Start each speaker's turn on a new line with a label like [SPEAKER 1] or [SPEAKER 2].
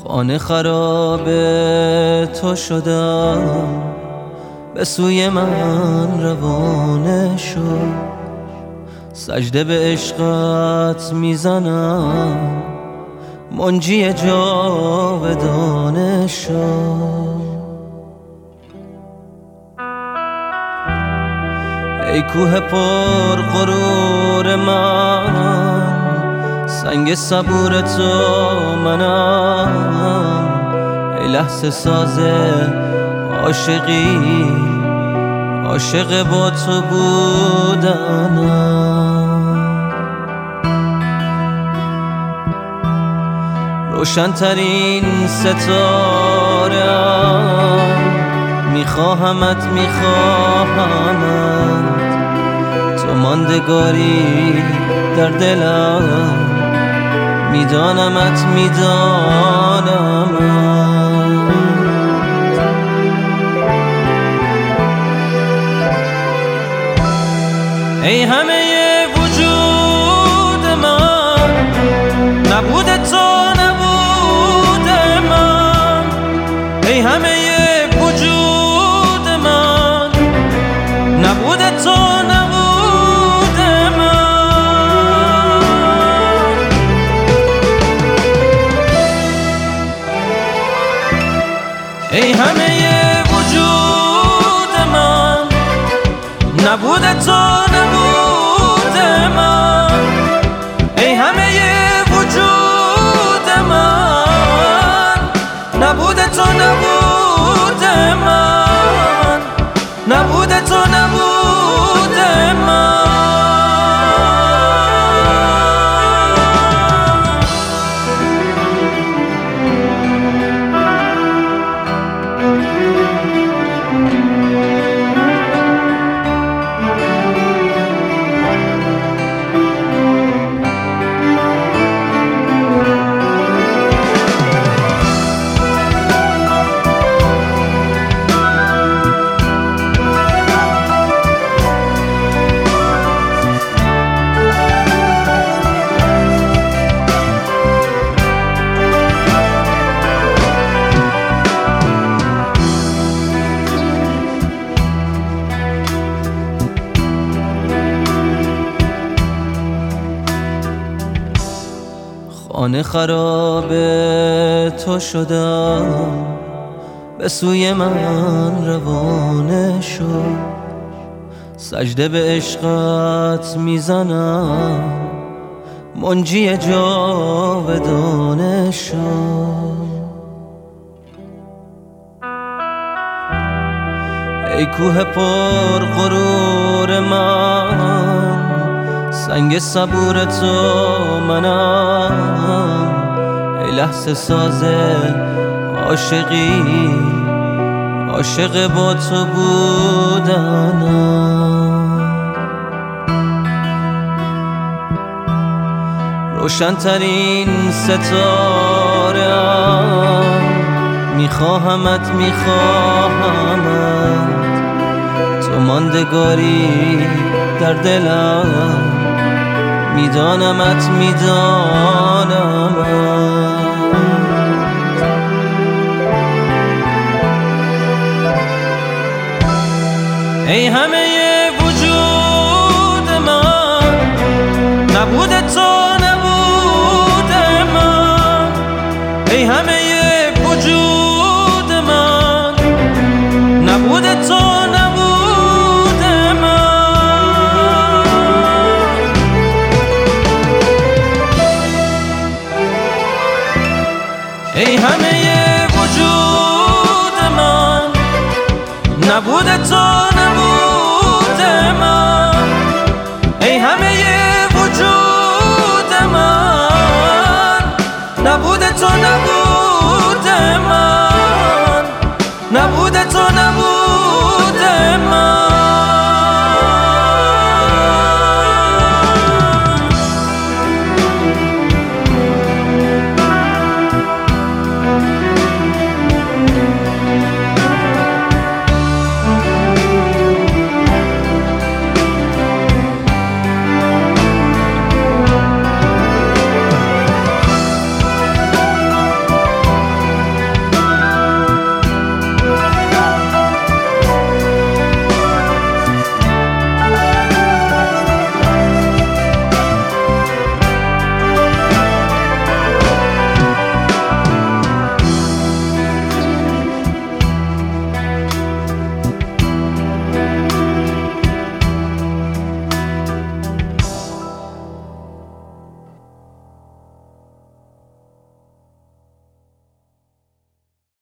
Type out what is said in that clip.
[SPEAKER 1] خانه خراب تو شدم، به سوی من روانه شو. سجده به عشقت میزنم، منجی جاودانه شو. ای کوه پر غرور من، سنگ صبور تو منم. ای لحظه ساز عاشقی، عاشق با تو بودنم. روشن‌ترین ستاره‌ام، میخواهمت تو ماندگاری در دلم، میدانمت ای همه وجود من، نبود تو نبود من. ای همه وجود من، نبود تو نبود من. ای همه وجود من، نبود تو نبود من. ای همه وجود من، نبود تو نبود من. نبود تو نبود من. خانه خراب تو شدم، به سوی من روانه شو. سجده به عشقت میزنم، منجی جاودانه شو. ای کوه پر غرور من، سنگ صبور تو منم. ای لحظه ساز عاشقی، عاشق با تو بودنم. روشن‌ترین ستاره‌ام، میخواهمت تو ماندگاری در دلم، میدانمت ای همه وجود من، نبود تو نبود من. ای همه وجود من، نبود تو نبود من. ای همه وجود من، نبود تو